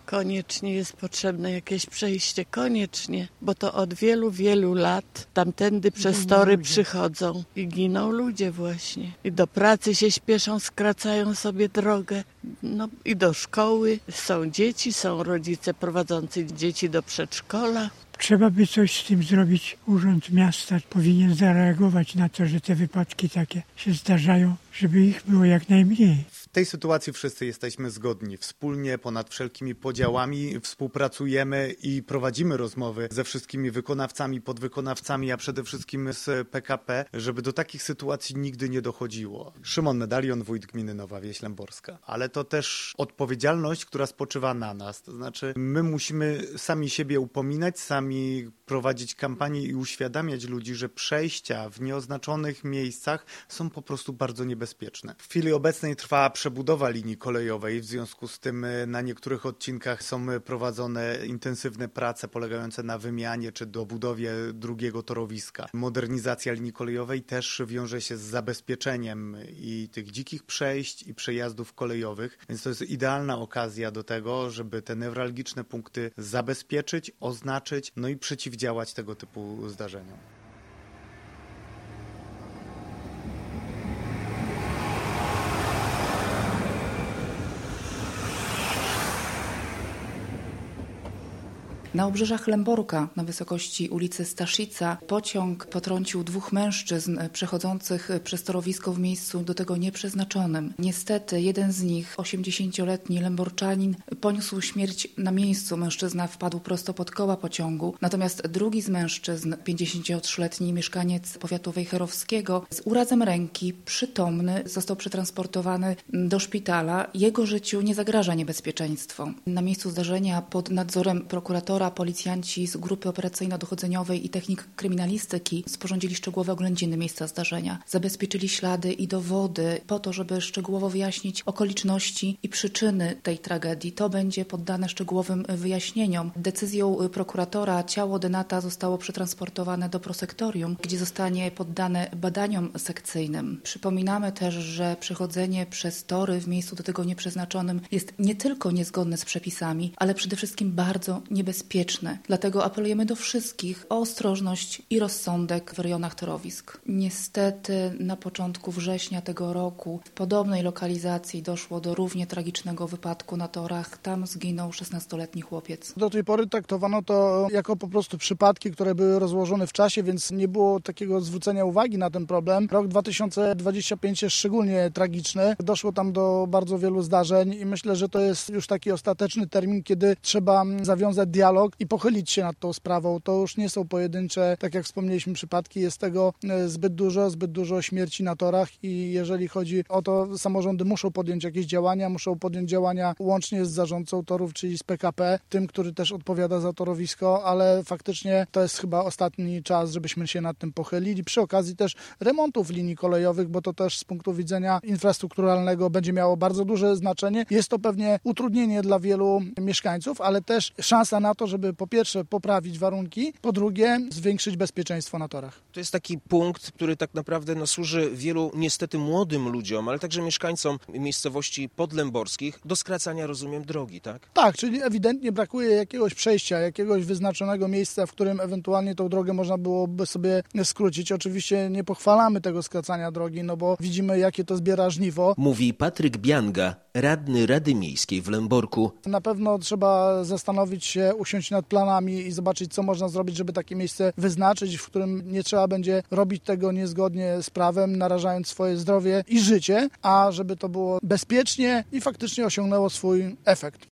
Koniecznie jest potrzebne jakieś przejście, koniecznie, bo to od wielu, wielu lat tamtędy przez tory przychodzą i giną ludzie właśnie. I do pracy się śpieszą, skracają sobie drogę, no i do szkoły. Są dzieci, są rodzice prowadzący dzieci do przedszkola. Trzeba by coś z tym zrobić. Urząd Miasta powinien zareagować na to, że te wypadki takie się zdarzają, żeby ich było jak najmniej. W tej sytuacji wszyscy jesteśmy zgodni. Wspólnie, ponad wszelkimi podziałami współpracujemy i prowadzimy rozmowy ze wszystkimi wykonawcami, podwykonawcami, a przede wszystkim z PKP, żeby do takich sytuacji nigdy nie dochodziło. Szymon Medalion, wójt gminy Nowa Wieś Lęborska. Ale to też odpowiedzialność, która spoczywa na nas. To znaczy my musimy sami siebie upominać, sami prowadzić kampanię i uświadamiać ludzi, że przejścia w nieoznaczonych miejscach są po prostu bardzo niebezpieczne. W chwili obecnej trwa przebudowa linii kolejowej, w związku z tym na niektórych odcinkach są prowadzone intensywne prace polegające na wymianie czy dobudowie drugiego torowiska. Modernizacja linii kolejowej też wiąże się z zabezpieczeniem i tych dzikich przejść i przejazdów kolejowych, więc to jest idealna okazja do tego, żeby te newralgiczne punkty zabezpieczyć, oznaczyć, no i przeciwdziałać tego typu zdarzeniom. Na obrzeżach Lęborka, na wysokości ulicy Staszica, pociąg potrącił dwóch mężczyzn przechodzących przez torowisko w miejscu do tego nieprzeznaczonym. Niestety jeden z nich, 80-letni Lęborczanin, poniósł śmierć na miejscu. Mężczyzna wpadł prosto pod koła pociągu. Natomiast drugi z mężczyzn, 53-letni mieszkaniec powiatu wejherowskiego, z urazem ręki, przytomny, został przetransportowany do szpitala. Jego życiu nie zagraża niebezpieczeństwo. Na miejscu zdarzenia pod nadzorem prokuratora policjanci z grupy operacyjno-dochodzeniowej i technik kryminalistyki sporządzili szczegółowe oględziny miejsca zdarzenia. Zabezpieczyli ślady i dowody po to, żeby szczegółowo wyjaśnić okoliczności i przyczyny tej tragedii. To będzie poddane szczegółowym wyjaśnieniom. Decyzją prokuratora ciało denata zostało przetransportowane do prosektorium, gdzie zostanie poddane badaniom sekcyjnym. Przypominamy też, że przechodzenie przez tory w miejscu do tego nieprzeznaczonym jest nie tylko niezgodne z przepisami, ale przede wszystkim bardzo niebezpieczne. Dlatego apelujemy do wszystkich o ostrożność i rozsądek w rejonach torowisk. Niestety na początku września tego roku w podobnej lokalizacji doszło do równie tragicznego wypadku na torach. Tam zginął 16-letni chłopiec. Do tej pory traktowano to jako po prostu przypadki, które były rozłożone w czasie, więc nie było takiego zwrócenia uwagi na ten problem. Rok 2025 jest szczególnie tragiczny. Doszło tam do bardzo wielu zdarzeń i myślę, że to jest już taki ostateczny termin, kiedy trzeba zawiązać dialog i pochylić się nad tą sprawą. To już nie są pojedyncze, tak jak wspomnieliśmy, przypadki. Jest tego zbyt dużo śmierci na torach i jeżeli chodzi o to, samorządy muszą podjąć jakieś działania, muszą podjąć działania łącznie z zarządcą torów, czyli z PKP, tym, który też odpowiada za torowisko, ale faktycznie to jest chyba ostatni czas, żebyśmy się nad tym pochylili. Przy okazji też remontów linii kolejowych, bo to też z punktu widzenia infrastrukturalnego będzie miało bardzo duże znaczenie. Jest to pewnie utrudnienie dla wielu mieszkańców, ale też szansa na to, żeby po pierwsze poprawić warunki, po drugie zwiększyć bezpieczeństwo na torach. To jest taki punkt, który tak naprawdę służy wielu niestety młodym ludziom, ale także mieszkańcom miejscowości podlęborskich do skracania, rozumiem, drogi, tak? Tak, czyli ewidentnie brakuje jakiegoś przejścia, jakiegoś wyznaczonego miejsca, w którym ewentualnie tą drogę można byłoby sobie skrócić. Oczywiście nie pochwalamy tego skracania drogi, no bo widzimy, jakie to zbiera żniwo. Mówi Patryk Bianga, radny Rady Miejskiej w Lęborku. Na pewno trzeba zastanowić się, usiąść nad planami i zobaczyć, co można zrobić, żeby takie miejsce wyznaczyć, w którym nie trzeba będzie robić tego niezgodnie z prawem, narażając swoje zdrowie i życie, a żeby to było bezpiecznie i faktycznie osiągnęło swój efekt.